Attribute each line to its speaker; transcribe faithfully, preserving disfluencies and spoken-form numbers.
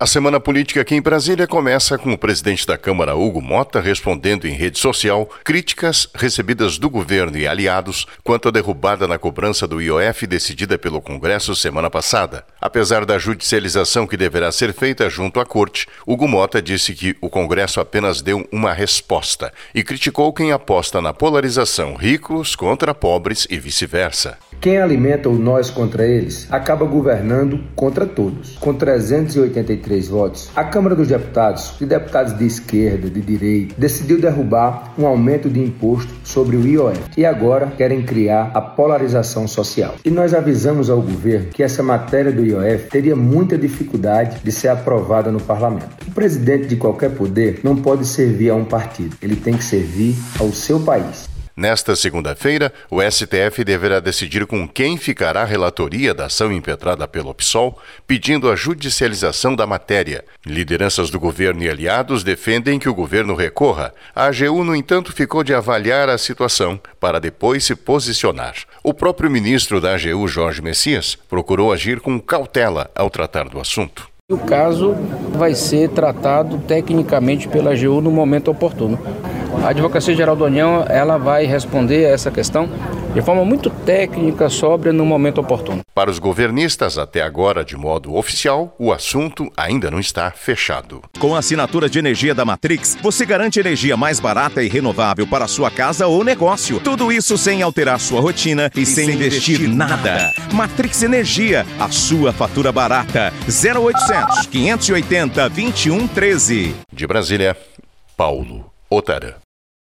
Speaker 1: A semana política aqui em Brasília começa com o presidente da Câmara, Hugo Motta, respondendo em rede social críticas recebidas do governo e aliados quanto à derrubada na cobrança do I O F decidida pelo Congresso semana passada. Apesar da judicialização que deverá ser feita junto à Corte, Hugo Motta disse que o Congresso apenas deu uma resposta e criticou quem aposta na polarização ricos contra pobres e vice-versa.
Speaker 2: Quem alimenta o nós contra eles acaba governando contra todos. Com trezentos e oitenta e três votos, a Câmara dos Deputados, de deputados de esquerda, de direita, decidiu derrubar um aumento de imposto sobre o I O F e agora querem criar a polarização social. E nós avisamos ao governo que essa matéria do I O F teria muita dificuldade de ser aprovada no parlamento. O presidente de qualquer poder não pode servir a um partido, ele tem que servir ao seu país.
Speaker 1: Nesta segunda-feira, o S T F deverá decidir com quem ficará a relatoria da ação impetrada pelo P SOL, pedindo a judicialização da matéria. Lideranças do governo e aliados defendem que o governo recorra. A AGU, no entanto, ficou de avaliar a situação para depois se posicionar. O próprio ministro da AGU, Jorge Messias, procurou agir com cautela ao tratar do assunto.
Speaker 3: O caso vai ser tratado tecnicamente pela A G U no momento oportuno. A Advocacia Geral da União ela vai responder a essa questão de forma muito técnica, sóbria, no momento oportuno.
Speaker 1: Para os governistas, até agora, de modo oficial, o assunto ainda não está fechado.
Speaker 4: Com a assinatura de energia da Matrix, você garante energia mais barata e renovável para a sua casa ou negócio. Tudo isso sem alterar sua rotina e, e sem, sem investir, investir nada. nada. Matrix Energia, a sua fatura barata. zero oitocentos, quinhentos e oitenta, vinte e um treze.
Speaker 1: De Brasília, Paulo Otara.